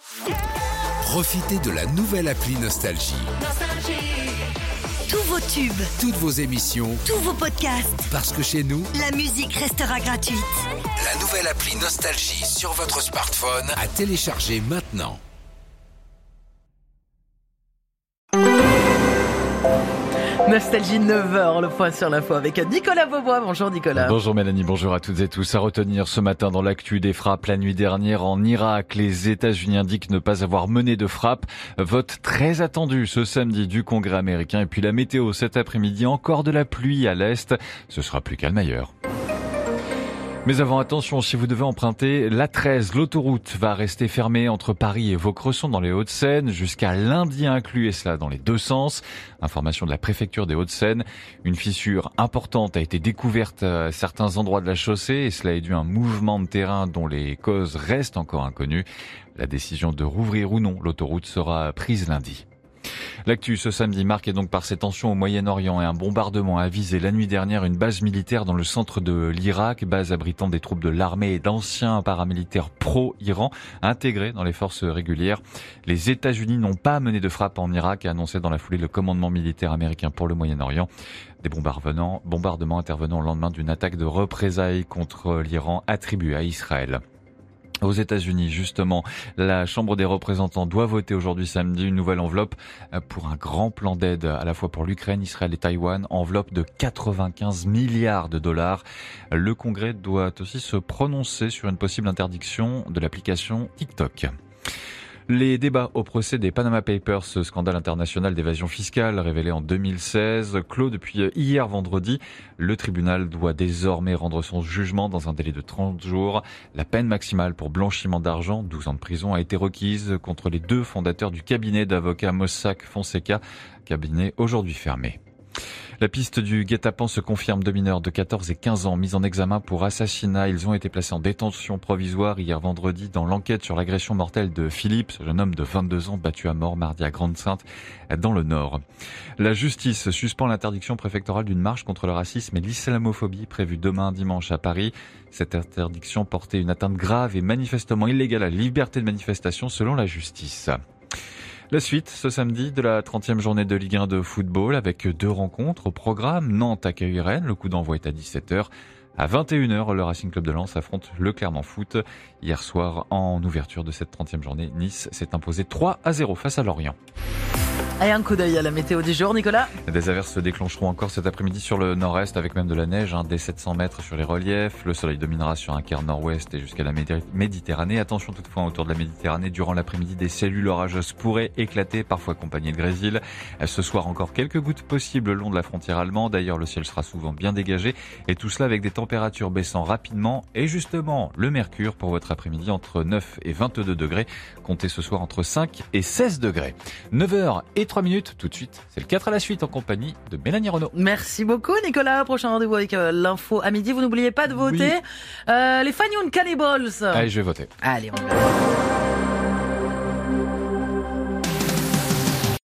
Profitez de la nouvelle appli Nostalgie. Tous vos tubes, Toutes vos émissions, tous vos podcasts, parce que chez nous, la musique restera gratuite. la nouvelle appli Nostalgie sur votre smartphone à télécharger maintenant. Nostalgie 9h, le point sur l'info avec Nicolas Beaubois. Bonjour Nicolas. Bonjour Mélanie, bonjour à toutes et tous. À retenir ce matin dans l'actu des frappes la nuit dernière en Irak. Les États-Unis indiquent ne pas avoir mené de frappe. Vote très attendu ce samedi du Congrès américain. Et puis la météo cet après-midi, encore de la pluie à l'est. Ce sera plus calme ailleurs. Mais avant, attention, si vous devez emprunter l'A13, l'autoroute va rester fermée entre Paris et Vaucresson dans les Hauts-de-Seine jusqu'à lundi inclus, et cela dans les deux sens. Information de la préfecture des Hauts-de-Seine. Une fissure importante a été découverte à certains endroits de la chaussée et cela est dû à un mouvement de terrain dont les causes restent encore inconnues. La décision de rouvrir ou non l'autoroute sera prise lundi. L'actu ce samedi marqué donc par ces tensions au Moyen-Orient et un bombardement a visé la nuit dernière une base militaire dans le centre de l'Irak, base abritant des troupes de l'armée et d'anciens paramilitaires pro-Iran intégrés dans les forces régulières. Les États-Unis n'ont pas mené de frappe en Irak, a annoncé dans la foulée le commandement militaire américain pour le Moyen-Orient. Des bombardements intervenant au lendemain d'une attaque de représailles contre l'Iran attribuée à Israël. Aux États-Unis, justement, la Chambre des représentants doit voter aujourd'hui samedi une nouvelle enveloppe pour un grand plan d'aide à la fois pour l'Ukraine, Israël et Taïwan, enveloppe de 95 milliards de dollars. Le Congrès doit aussi se prononcer sur une possible interdiction de l'application TikTok. Les débats au procès des Panama Papers, ce scandale international d'évasion fiscale révélé en 2016, clos depuis hier vendredi. Le tribunal doit désormais rendre son jugement dans un délai de 30 jours. La peine maximale pour blanchiment d'argent, 12 ans de prison, a été requise contre les deux fondateurs du cabinet d'avocats Mossack Fonseca, cabinet aujourd'hui fermé. La piste du guet-apens se confirme. Deux mineurs de 14 et 15 ans mis en examen pour assassinat. Ils ont été placés en détention provisoire hier vendredi dans l'enquête sur l'agression mortelle de Philippe, ce jeune homme de 22 ans battu à mort mardi à Grande-Synthe dans le Nord. La justice suspend l'interdiction préfectorale d'une marche contre le racisme et l'islamophobie prévue demain dimanche à Paris. Cette interdiction portait une atteinte grave et manifestement illégale à la liberté de manifestation selon la justice. La suite, ce samedi, de la 30e journée de Ligue 1 de football avec deux rencontres au programme. Nantes accueille Rennes, le coup d'envoi est à 17h. À 21h, le Racing Club de Lens affronte le Clermont Foot. Hier soir, en ouverture de cette 30e journée, Nice s'est imposé 3-0 face à Lorient. Allez, un coup d'œil à la météo du jour, Nicolas. Des averses se déclencheront encore cet après-midi sur le nord-est avec même de la neige, dès 700 mètres sur les reliefs. Le soleil dominera sur un quart nord-ouest et jusqu'à la Méditerranée. Attention toutefois autour de la Méditerranée, durant l'après-midi, des cellules orageuses pourraient éclater, parfois accompagnées de grésil. Ce soir, encore quelques gouttes possibles le long de la frontière allemande. D'ailleurs, le ciel sera souvent bien dégagé et tout cela avec des températures baissant rapidement. Et justement, le mercure pour votre après-midi entre 9 et 22 degrés. Comptez ce soir entre 5 et 16 degrés. 9h et 3 minutes, tout de suite, c'est le 4 à la suite en compagnie de Mélanie Renaud. Merci beaucoup Nicolas. Prochain rendez-vous avec l'info à midi. Vous n'oubliez pas de voter. Oui. Les Fagnoun Cannibals. Allez, je vais voter. Allez, on va.